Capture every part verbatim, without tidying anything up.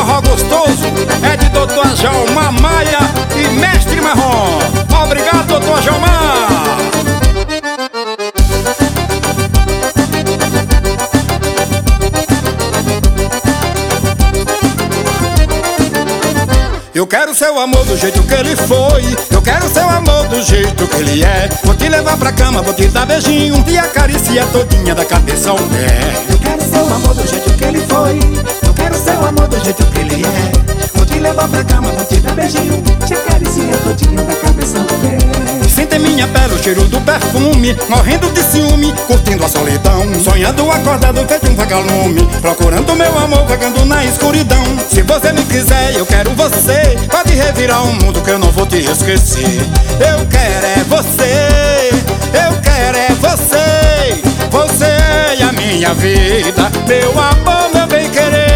forró gostoso é de doutor Jalmar Maia e Mestre Marrom. Obrigado, doutor Jalmar. Eu quero seu amor do jeito que ele foi, eu quero seu amor do jeito que ele é. Vou te levar pra cama, vou te dar beijinho e acariciar todinha da cabeça ao pé. Eu quero seu amor do jeito que ele foi, eu quero seu amor do jeito que ele é. Vou te levar pra cama, vou te dar beijinho, te acariciar todinha da cabeça ao pé. Sente em minha pele o cheiro do perfume, morrendo de ciúme, curtindo a solidão, sonhando acordado feito um vagalume, procurando meu amor vagando na escuridão. Se você me quiser, eu quero você, pode revirar o mundo que eu não vou te esquecer. Eu quero é você, eu quero é você, você é a minha vida, meu amor, meu bem querer.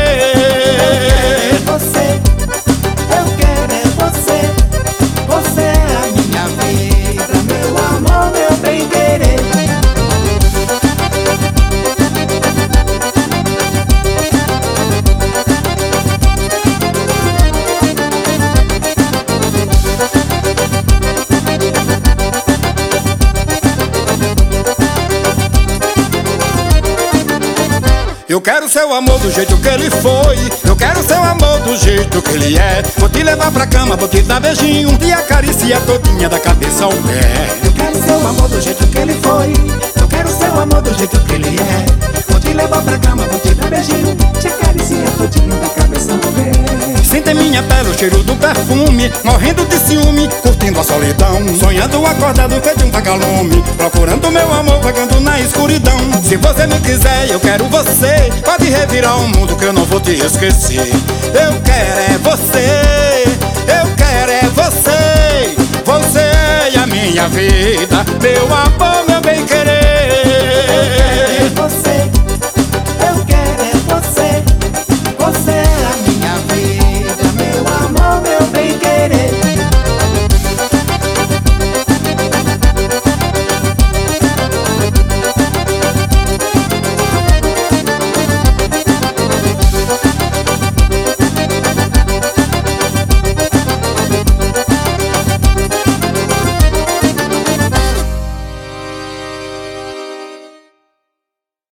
Você, eu quero é você, você é a minha vida, meu amor, meu bem querer. Eu quero seu amor do jeito que ele foi, eu quero seu amor do jeito que ele é. Vou te levar pra cama, vou te dar beijinho e acariciar todinha da cabeça ao pé. Eu quero seu amor do jeito que ele foi, eu quero seu amor do jeito que ele é. Vou te levar pra cama, vou te dar beijinho, te acariciar todinha da cabeça ao pé. Sinta em minha pele o cheiro do perfume, morrendo de ciúme, curtindo a solidão, sonhando acordado feito um vagalume, procurando meu amor vagando na escuridão. Se você me quiser, eu quero você, pode revirar o mundo que eu não vou te esquecer. Eu quero é você, eu quero é você, você é a minha vida, meu amor.